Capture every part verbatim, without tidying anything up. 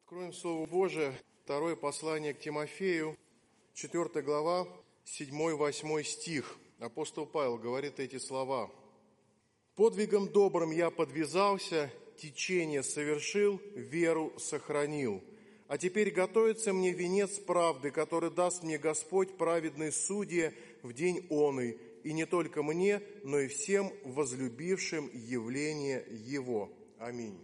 Откроем Слово Божие, второе послание к Тимофею, четвёртая глава, седьмой-восьмой стих. Апостол Павел говорит эти слова. «Подвигом добрым я подвязался, течение совершил, веру сохранил. А теперь готовится мне венец правды, который даст мне Господь, праведный судья, в день оный, и не только мне, но и всем возлюбившим явление Его». Аминь.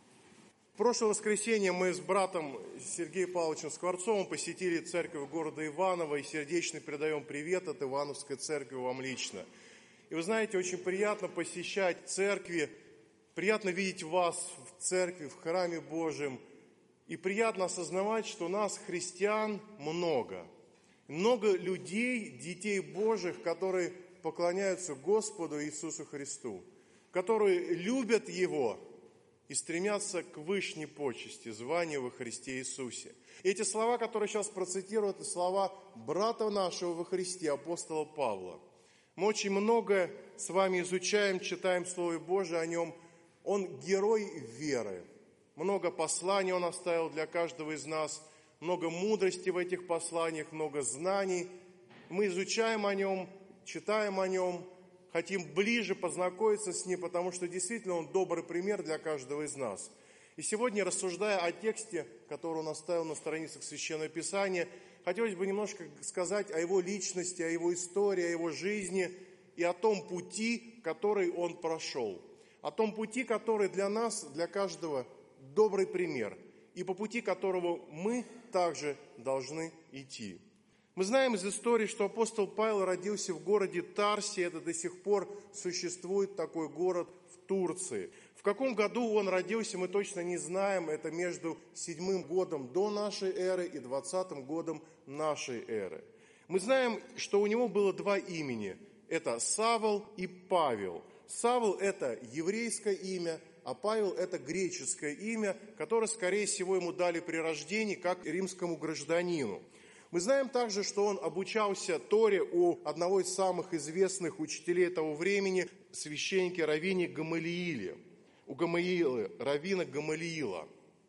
В прошлое воскресенье мы с братом Сергеем Павловичем Скворцовым посетили церковь города Иваново и сердечно передаем привет от Ивановской церкви вам лично. И вы знаете, очень приятно посещать церкви, приятно видеть вас в церкви, в храме Божьем. И приятно осознавать, что нас, христиан, много. Много людей, детей Божьих, которые поклоняются Господу Иисусу Христу, которые любят Его и стремятся к вышней почести, званию во Христе Иисусе. И эти слова, которые сейчас процитирую, это слова брата нашего во Христе, апостола Павла. Мы очень много с вами изучаем, читаем Слово Божие о нем. Он герой веры. Много посланий он оставил для каждого из нас, много мудрости в этих посланиях, много знаний. Мы изучаем о нем, читаем о нем, хотим ближе познакомиться с ним, потому что действительно он добрый пример для каждого из нас. И сегодня, рассуждая о тексте, который он оставил на страницах Священного Писания, хотелось бы немножко сказать о его личности, о его истории, о его жизни и о том пути, который он прошел. О том пути, который для нас, для каждого добрый пример, и по пути которого мы также должны идти. Мы знаем из истории, что апостол Павел родился в городе Тарсе, это до сих пор существует такой город в Турции. В каком году он родился, мы точно не знаем, это между седьмым годом до нашей эры и двадцатым годом нашей эры. Мы знаем, что у него было два имени, это Савл и Павел. Савл – это еврейское имя, а Павел – это греческое имя, которое, скорее всего, ему дали при рождении, как римскому гражданину. Мы знаем также, что он обучался Торе у одного из самых известных учителей того времени, священника раввина Гамалиила, у Гамалиила, раввина Гамалиила.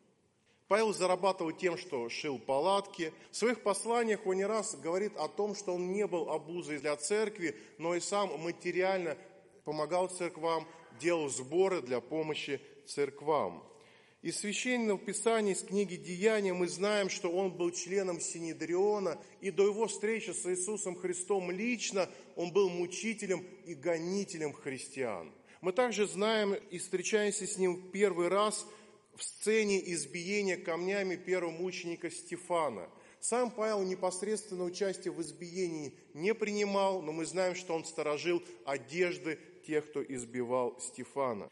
Павел зарабатывал тем, что шил палатки. В своих посланиях он не раз говорит о том, что он не был обузой для церкви, но и сам материально помогал церквам, делал сборы для помощи церквам. Из Священного Писания, из книги Деяния мы знаем, что он был членом Синедриона, и до его встречи с Иисусом Христом лично он был мучителем и гонителем христиан. Мы также знаем и встречаемся с ним в первый раз в сцене избиения камнями первого мученика Стефана. Сам Павел непосредственно участие в избиении не принимал, но мы знаем, что он сторожил одежды тех, кто избивал Стефана.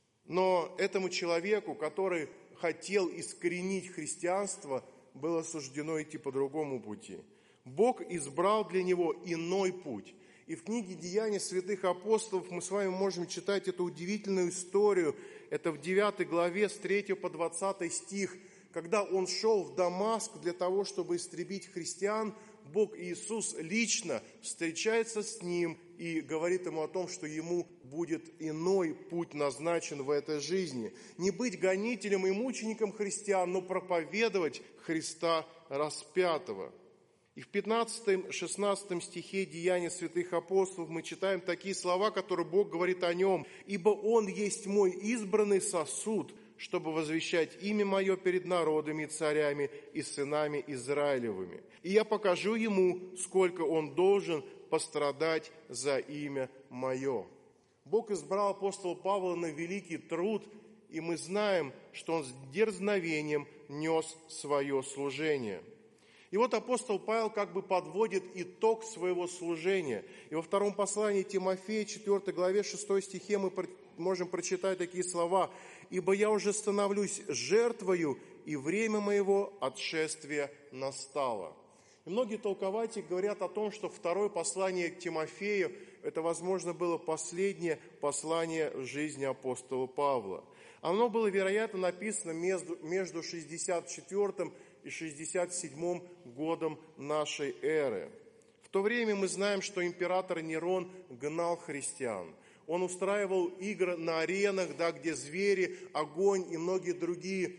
Но этому человеку, который хотел искоренить христианство, было суждено идти по другому пути. Бог избрал для него иной путь. И в книге «Деяния святых апостолов» мы с вами можем читать эту удивительную историю. Это в девятой главе с третьего по двадцатый стих. Когда он шел в Дамаск для того, чтобы истребить христиан, Бог Иисус лично встречается с ним и говорит ему о том, что ему будет иной путь назначен в этой жизни. Не быть гонителем и мучеником христиан, но проповедовать Христа распятого. И в пятнадцатом-шестнадцатом стихе Деяния святых апостолов мы читаем такие слова, которые Бог говорит о нем. «Ибо Он есть мой избранный сосуд, чтобы возвещать имя Мое перед народами и царями и сынами Израилевыми. И я покажу ему, сколько он должен пострадать за имя Мое». Бог избрал апостола Павла на великий труд, и мы знаем, что он с дерзновением нес свое служение. И вот апостол Павел как бы подводит итог своего служения. И во втором послании Тимофея, четвёртой главе, шестой стихе мы можем прочитать такие слова. «Ибо я уже становлюсь жертвою, и время моего отшествия настало». И многие толкователи говорят о том, что второе послание к Тимофею, это, возможно, было последнее послание в жизни апостола Павла. Оно было, вероятно, написано между, между шестьдесят четвёртым и шестьдесят седьмым годом нашей эры. В то время мы знаем, что император Нерон гнал христиан. Он устраивал игры на аренах, да, где звери, огонь и многие другие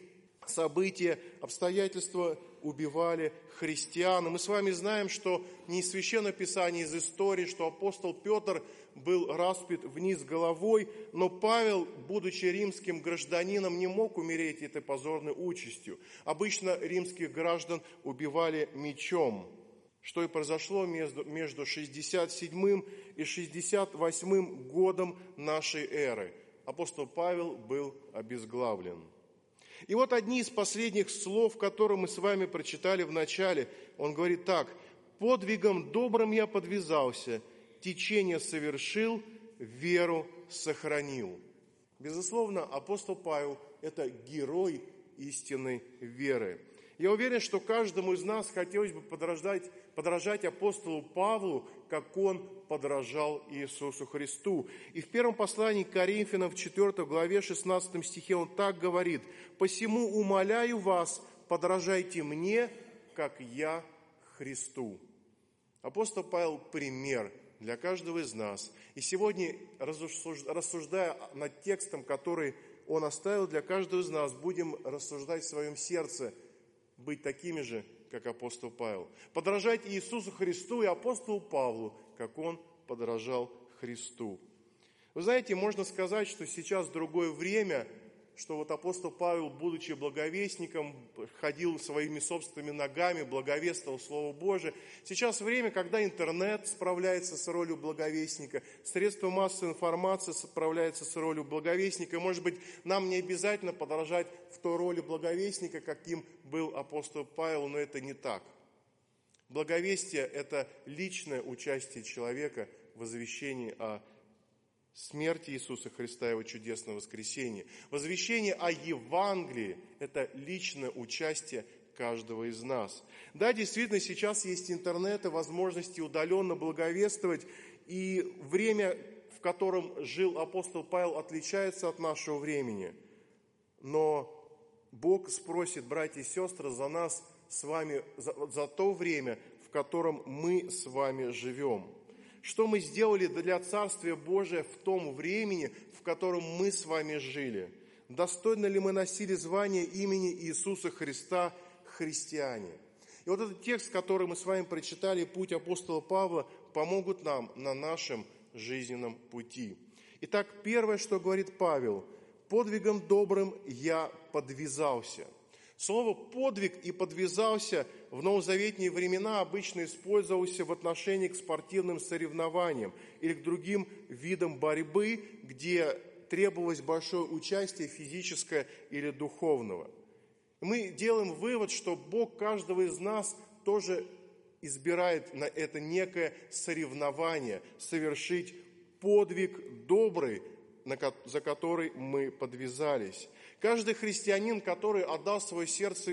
события, обстоятельства убивали христиан. И мы с вами знаем, что не из Священного Писания, из истории, что апостол Петр был распят вниз головой, но Павел, будучи римским гражданином, не мог умереть этой позорной участью. Обычно римских граждан убивали мечом, что и произошло между, между шестьдесят седьмым и шестьдесят восьмым годом нашей эры. Апостол Павел был обезглавлен. И вот одни из последних слов, которые мы с вами прочитали в начале, он говорит так: «Подвигом добрым я подвязался, течение совершил, веру сохранил». Безусловно, апостол Павел – это герой истинной веры. Я уверен, что каждому из нас хотелось бы подражать, подражать апостолу Павлу, как он подражал Иисусу Христу. И в первом послании к Коринфянам, в четвёртой главе, шестнадцатом стихе, он так говорит: «Посему умоляю вас, подражайте мне, как я Христу». Апостол Павел – пример для каждого из нас. И сегодня, рассуждая над текстом, который он оставил для каждого из нас, будем рассуждать в своем сердце, быть такими же, как апостол Павел. Подражать Иисусу Христу и апостолу Павлу, как он подражал Христу. Вы знаете, можно сказать, что сейчас другое время, что вот апостол Павел, будучи благовестником, ходил своими собственными ногами, благовествовал Слово Божие. Сейчас время, когда интернет справляется с ролью благовестника, средства массовой информации справляются с ролью благовестника. Может быть, нам не обязательно подражать в той роли благовестника, каким был апостол Павел, но это не так. Благовестие – это личное участие человека в возвещении о смерти Иисуса Христа и Его чудесного воскресения. Возвещение о Евангелии – это личное участие каждого из нас. Да, действительно, сейчас есть интернет и возможности удаленно благовествовать, и время, в котором жил апостол Павел, отличается от нашего времени. Но Бог спросит, братья и сестры, за нас с вами, за, за то время, в котором мы с вами живем. Что мы сделали для Царствия Божия в том времени, в котором мы с вами жили? Достойно ли мы носили звание имени Иисуса Христа христиане? И вот этот текст, который мы с вами прочитали, «Путь апостола Павла», помогут нам на нашем жизненном пути. Итак, первое, что говорит Павел: «Подвигом добрым я подвязался». Слово «подвиг» и «подвязался» в новозаветные времена обычно использовался в отношении к спортивным соревнованиям или к другим видам борьбы, где требовалось большое участие физическое или духовного. Мы делаем вывод, что Бог каждого из нас тоже избирает на это некое соревнование, совершить подвиг добрый, за который мы подвязались. Каждый христианин, который отдал свое сердце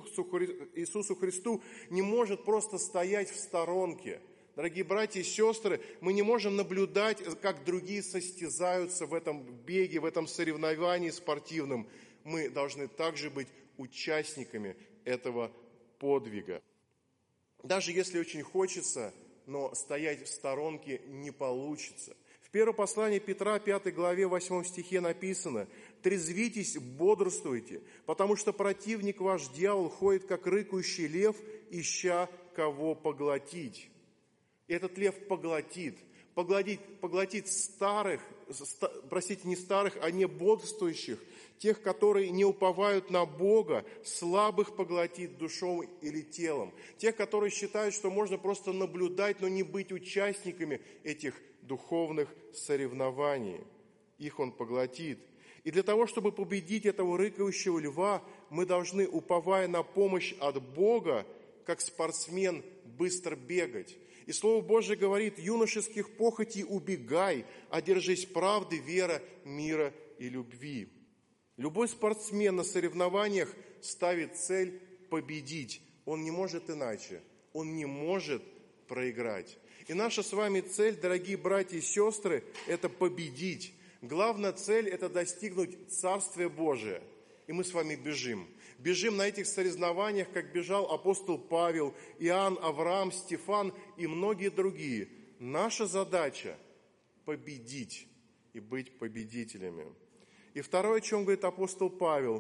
Иисусу Христу, не может просто стоять в сторонке. Дорогие братья и сестры, мы не можем наблюдать, как другие состязаются в этом беге, в этом соревновании спортивном. Мы должны также быть участниками этого подвига. Даже если очень хочется, но стоять в сторонке не получится. В первом послании Петра, пятой главе, восьмом стихе написано: «Трезвитесь, бодрствуйте, потому что противник ваш, дьявол, ходит, как рыкающий лев, ища кого поглотить». И этот лев поглотит, поглотит, поглотит старых, ста, простите, не старых, а не бодрствующих, тех, которые не уповают на Бога, слабых поглотит душой или телом, тех, которые считают, что можно просто наблюдать, но не быть участниками этих духовных соревнований. Их он поглотит. И для того, чтобы победить этого рыкающего льва, мы должны, уповая на помощь от Бога, как спортсмен, быстро бегать. И Слово Божие говорит: юношеских похотей убегай, а держись правды, вера, мира и любви. Любой спортсмен на соревнованиях ставит цель победить. Он не может иначе. Он не может проиграть. И наша с вами цель, дорогие братья и сестры, это победить. Главная цель – это достигнуть Царствия Божия. И мы с вами бежим. Бежим на этих соревнованиях, как бежал апостол Павел, Иоанн, Авраам, Стефан и многие другие. Наша задача – победить и быть победителями. И второе, о чем говорит апостол Павел: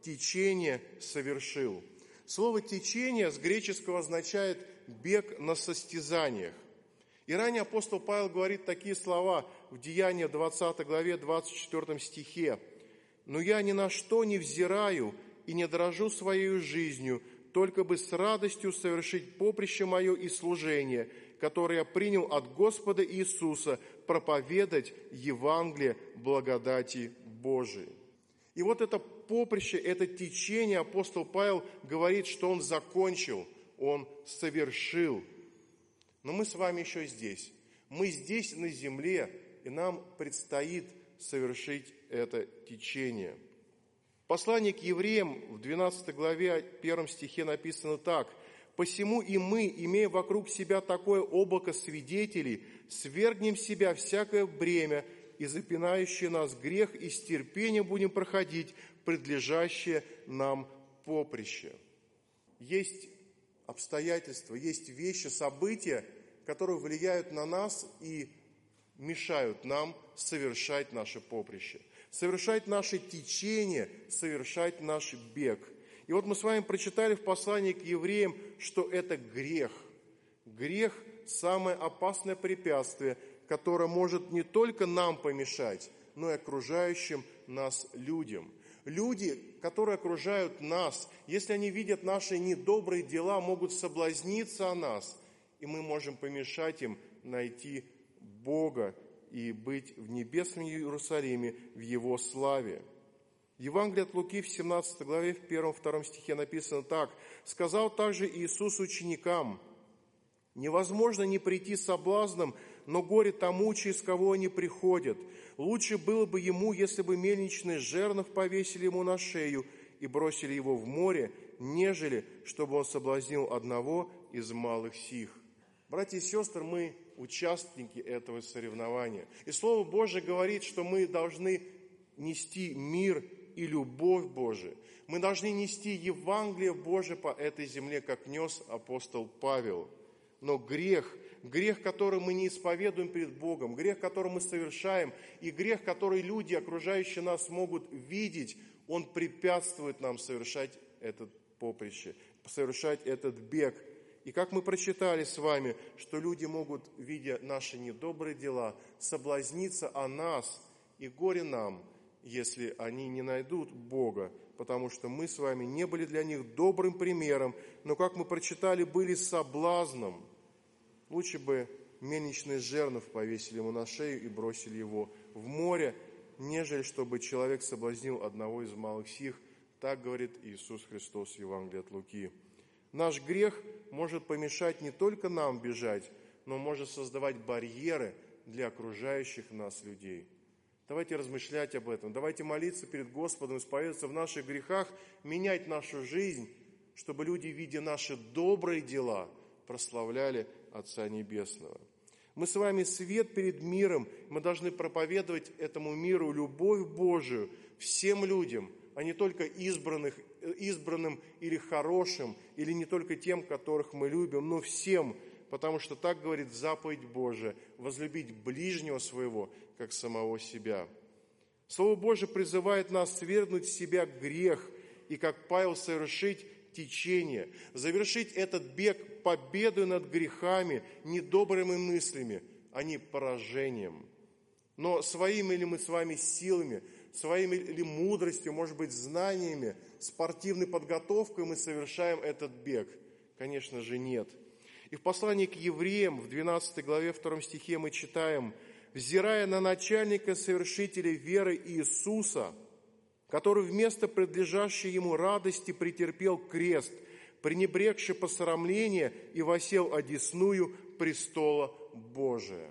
течение совершил». Слово «течение» с греческого означает «бег на состязаниях». И ранее апостол Павел говорит такие слова в Деяниях двадцатой главе, двадцать четвёртом стихе. «Но я ни на что не взираю и не дорожу своей жизнью, только бы с радостью совершить поприще мое и служение, которое я принял от Господа Иисуса, проповедать Евангелие благодати Божией». И вот это поприще, это течение апостол Павел говорит, что он закончил, он совершил. Но мы с вами еще здесь. Мы здесь на земле, и нам предстоит совершить это течение. В послании к евреям в двенадцатой главе, первом стихе написано так: «Посему и мы, имея вокруг себя такое облако свидетелей, свергнем с себя всякое бремя и запинающий нас грех, и с терпением будем проходить предлежащее нам поприще». Есть обстоятельства, есть вещи, события, которые влияют на нас и мешают нам совершать наше поприще, совершать наше течение, совершать наш бег. И вот мы с вами прочитали в послании к евреям, что это грех. Грех – самое опасное препятствие, которое может не только нам помешать, но и окружающим нас людям. Люди, которые окружают нас, если они видят наши недобрые дела, могут соблазниться о нас, и мы можем помешать им найти Бога и быть в небесном Иерусалиме, в Его славе. В Евангелии от Луки в семнадцатой главе, в первом-втором стихе написано так: «Сказал также Иисус ученикам: невозможно не прийти соблазном, но горе тому, через кого они приходят. Лучше было бы ему, если бы мельничный жернов повесили ему на шею и бросили его в море, нежели чтобы он соблазнил одного из малых сих». Братья и сестры, мы участники этого соревнования. И Слово Божие говорит, что мы должны нести мир и любовь Божию. Мы должны нести Евангелие Божие по этой земле, как нес апостол Павел. Но грех, грех, который мы не исповедуем перед Богом, грех, который мы совершаем, и грех, который люди, окружающие нас, могут видеть, он препятствует нам совершать это поприще, совершать этот бег. И как мы прочитали с вами, что люди могут, видя наши недобрые дела, соблазниться о нас, и горе нам, если они не найдут Бога, потому что мы с вами не были для них добрым примером, но, как мы прочитали, были соблазном. Лучше бы мельничный жернов повесили ему на шею и бросили его в море, нежели чтобы человек соблазнил одного из малых сих. Так говорит Иисус Христос в Евангелии от Луки. Наш грех может помешать не только нам бежать, но может создавать барьеры для окружающих нас людей. Давайте размышлять об этом, давайте молиться перед Господом, исповедоваться в наших грехах, менять нашу жизнь, чтобы люди, видя наши добрые дела, прославляли Отца Небесного. Мы с вами свет перед миром, мы должны проповедовать этому миру любовь Божию всем людям, а не только избранных, избранным или хорошим, или не только тем, которых мы любим, но всем, потому что так говорит заповедь Божия – возлюбить ближнего своего, как самого себя. Слово Божие призывает нас свергнуть с себя грех и, как Павел, совершить течение, завершить этот бег победой над грехами, недобрыми мыслями, а не поражением. Но своими ли мы с вами силами, своими ли мудростью, может быть, знаниями, спортивной подготовкой мы совершаем этот бег? Конечно же, нет. И в послании к евреям, в двенадцатой главе, втором стихе мы читаем: «Взирая на начальника совершителя веры Иисуса, который вместо предлежащей ему радости претерпел крест, пренебрегши посрамление и восел одесную престола Божия».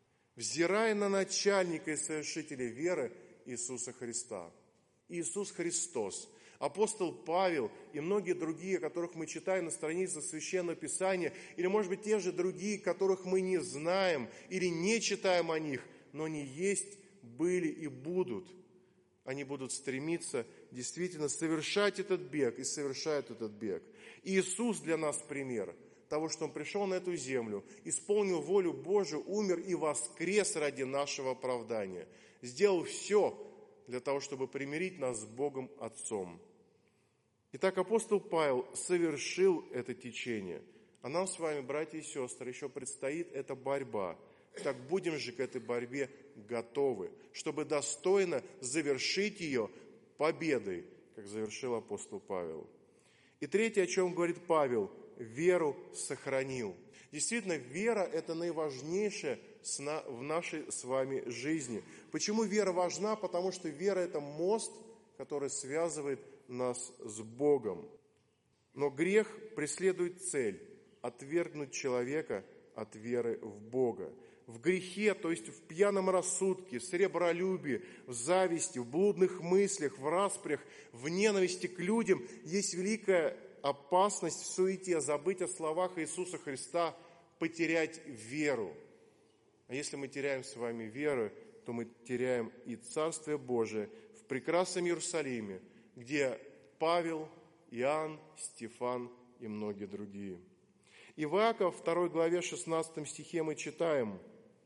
Взирая на начальника и совершителя веры Иисуса Христа. Иисус Христос, апостол Павел и многие другие, которых мы читаем на страницах Священного Писания, или, может быть, те же другие, которых мы не знаем или не читаем о них, но они есть, были и будут. Они будут стремиться действительно совершать этот бег и совершают этот бег. Иисус для нас пример того, что Он пришел на эту землю, исполнил волю Божию, умер и воскрес ради нашего оправдания. Сделал все для того, чтобы примирить нас с Богом Отцом. Итак, апостол Павел совершил это течение. А нам с вами, братья и сестры, еще предстоит эта борьба. Так будем же к этой борьбе готовы, чтобы достойно завершить ее победой, как завершил апостол Павел. И третье, о чем говорит Павел, веру сохранил. Действительно, вера – это наиважнейшее в нашей с вами жизни. Почему вера важна? Потому что вера – это мост, который связывает нас с Богом. Но грех преследует цель – отвергнуть человека от веры в Бога. В грехе, то есть в пьяном рассудке, в сребролюбии, в зависти, в блудных мыслях, в распрях, в ненависти к людям есть великая опасность в суете забыть о словах Иисуса Христа, потерять веру. А если мы теряем с вами веру, то мы теряем и Царствие Божие в прекрасном Иерусалиме, где Павел, Иоанн, Стефан и многие другие. Иакова, во второй главе, шестнадцатом стихе мы читаем: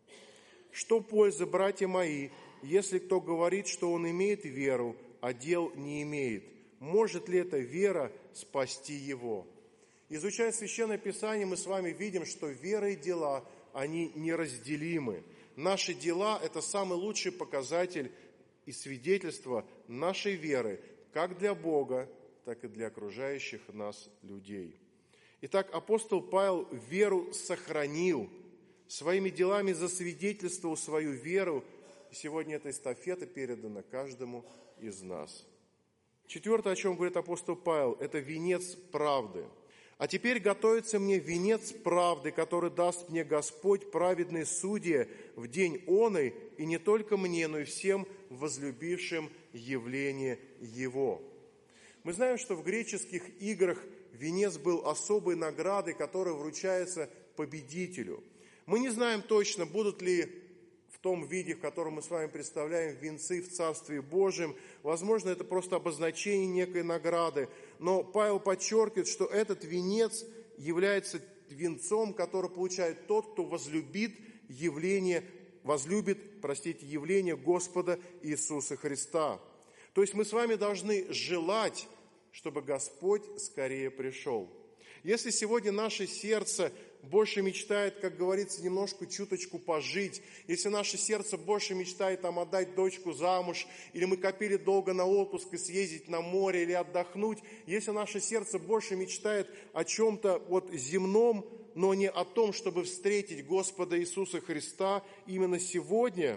«Что пользы, братья мои, если кто говорит, что он имеет веру, а дел не имеет? Может ли эта вера спасти его?» Изучая Священное Писание, мы с вами видим, что вера и дела, они неразделимы. Наши дела – это самый лучший показатель и свидетельство нашей веры, как для Бога, так и для окружающих нас людей. Итак, апостол Павел веру сохранил, своими делами засвидетельствовал свою веру, и сегодня эта эстафета передана каждому из нас. Четвертое, о чем говорит апостол Павел, это венец правды. «А теперь готовится мне венец правды, который даст мне Господь, праведный судья, в день оный, и не только мне, но и всем возлюбившим явление Его». Мы знаем, что в греческих играх венец был особой наградой, которая вручается победителю. Мы не знаем точно, будут ли в том виде, в котором мы с вами представляем, венцы в Царстве Божьем. Возможно, это просто обозначение некой награды. Но Павел подчеркивает, что этот венец является венцом, который получает тот, кто возлюбит явление, возлюбит, простите, явление Господа Иисуса Христа. То есть мы с вами должны желать, чтобы Господь скорее пришел. Если сегодня наше сердце больше мечтает, как говорится, немножко, чуточку пожить, если наше сердце больше мечтает там отдать дочку замуж, или мы копили долго на отпуск и съездить на море или отдохнуть, если наше сердце больше мечтает о чем-то вот земном, но не о том, чтобы встретить Господа Иисуса Христа именно сегодня,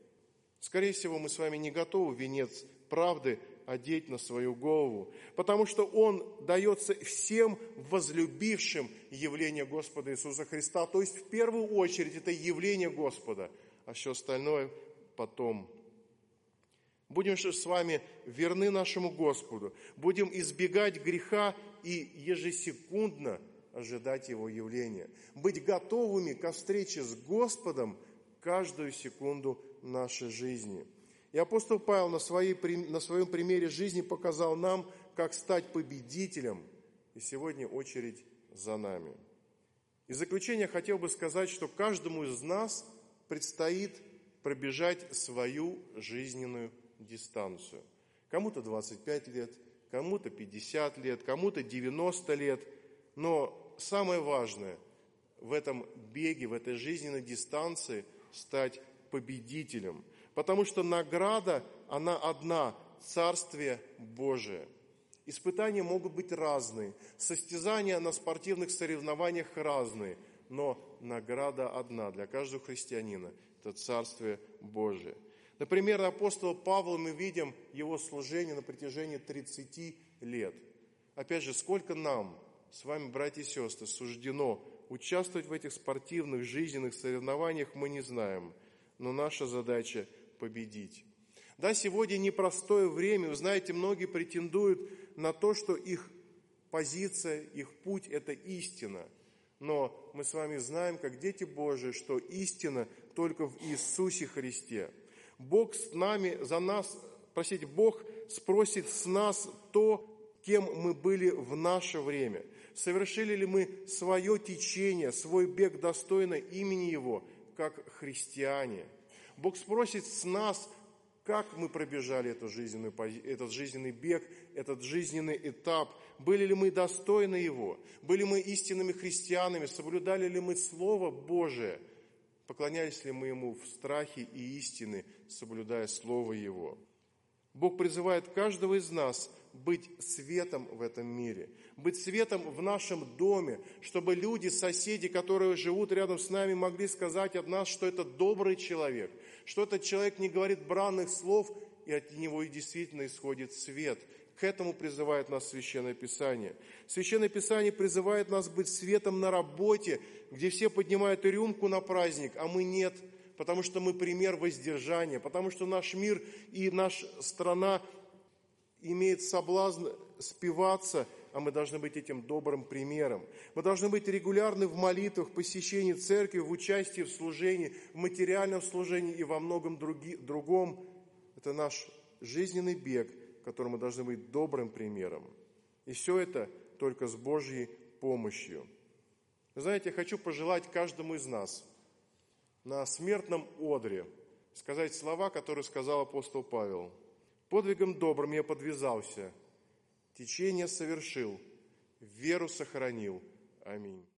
скорее всего, мы с вами не готовы венец правды одеть на свою голову, потому что он дается всем возлюбившим явление Господа Иисуса Христа. То есть в первую очередь это явление Господа, а все остальное потом. Будем же с вами верны нашему Господу, будем избегать греха и ежесекундно ожидать Его явления, быть готовыми ко встрече с Господом каждую секунду нашей жизни. И апостол Павел на, своей, на своем примере жизни показал нам, как стать победителем. И сегодня очередь за нами. И в заключение хотел бы сказать, что каждому из нас предстоит пробежать свою жизненную дистанцию. Кому-то двадцать пять лет, кому-то пятьдесят лет, кому-то девяносто лет. Но самое важное в этом беге, в этой жизненной дистанции стать победителем. Потому что награда, она одна – Царствие Божие. Испытания могут быть разные, состязания на спортивных соревнованиях разные, но награда одна для каждого христианина – это Царствие Божие. Например, апостола Павла мы видим его служение на протяжении тридцати лет. Опять же, сколько нам, с вами, братья и сестры, суждено участвовать в этих спортивных жизненных соревнованиях, мы не знаем, но наша задача – победить. Да, сегодня непростое время. Вы знаете, многие претендуют на то, что их позиция, их путь – это истина. Но мы с вами знаем, как дети Божии, что истина только в Иисусе Христе. Бог с нами, за нас, простите, Бог спросит с нас то, кем мы были в наше время. Совершили ли мы свое течение, свой бег достойно имени Его, как христиане? Бог спросит с нас Как мы пробежали эту жизненную, этот жизненный бег, этот жизненный этап? Были ли мы достойны его? Были мы истинными христианами? Соблюдали ли мы Слово Божие? Поклонялись ли мы Ему в страхе и истине, соблюдая Слово Его? Бог призывает каждого из нас быть светом в этом мире, быть светом в нашем доме, чтобы люди, соседи, которые живут рядом с нами, могли сказать от нас, что это добрый человек, что этот человек не говорит бранных слов, и от него и действительно исходит свет. К этому призывает нас Священное Писание. Священное Писание призывает нас быть светом на работе, где все поднимают рюмку на праздник, а мы нет, потому что мы пример воздержания, потому что наш мир и наша страна имеет соблазн спиваться, а мы должны быть этим добрым примером. Мы должны быть регулярны в молитвах, посещении церкви, в участии в служении, в материальном служении и во многом други, другом. Это наш жизненный бег, в котором мы должны быть добрым примером. И все это только с Божьей помощью. Вы знаете, я хочу пожелать каждому из нас на смертном одре сказать слова, которые сказал апостол Павел. «Подвигом добрым я подвязался, течение совершил, веру сохранил. Аминь».